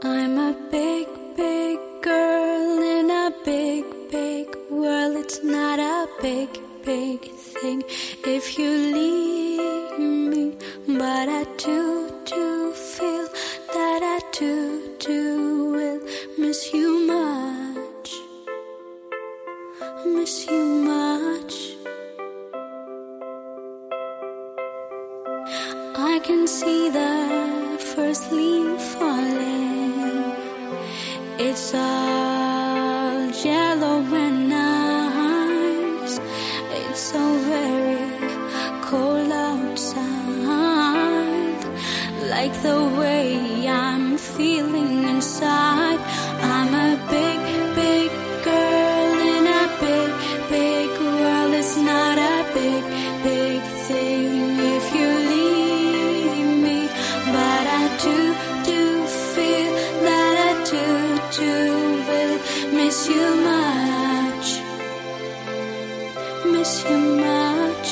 I'm a big, big girl in a big, big world. It's not a big, big thing if you leave me, but I do feel that I do will miss you much, miss you much. I can see the first leaf falling. It's all yellow and nice. It's so very cold outside, like the way I'm feeling inside. I'm a big, big girl in a big, big world. It's not a big, big thing if you leave me, but I do feel that I do will miss you much, miss you much.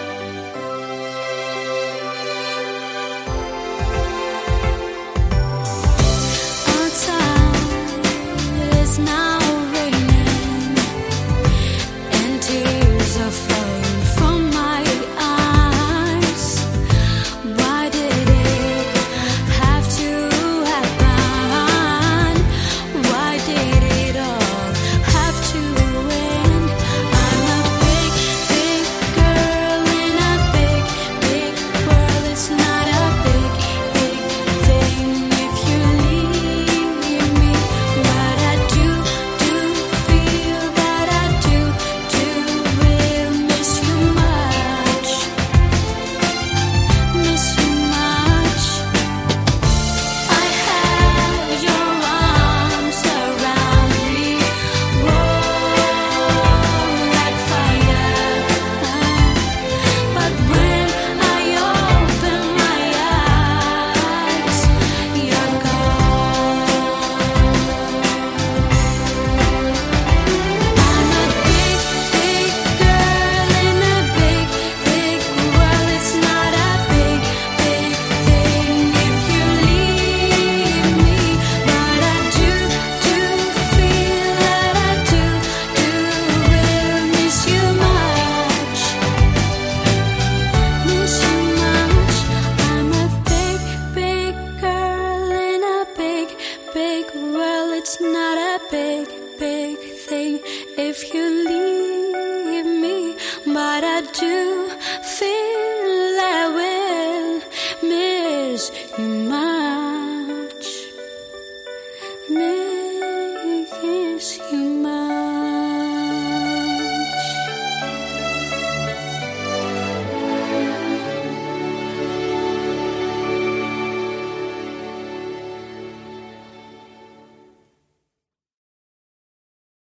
Outside it's now raining and tears are falling from my eyes. Why did it have to happen? Why did it all have to end? I'm a big, big girl in a big, big world. It's not a big, big thing if you leave me, but I do feel that I do will miss you much, miss you much. I have your arms around me, warm like fire, but when I open my eyes, you're gone. I'm a big, big girl in a big, big world. It's not a big, big thing if you leave me, but I do feel that I do will miss you much, miss you much. I'm a big, big girl in a big, big world. It's not a big, big thing if you leave me, but I do feel I will miss you much, miss you much.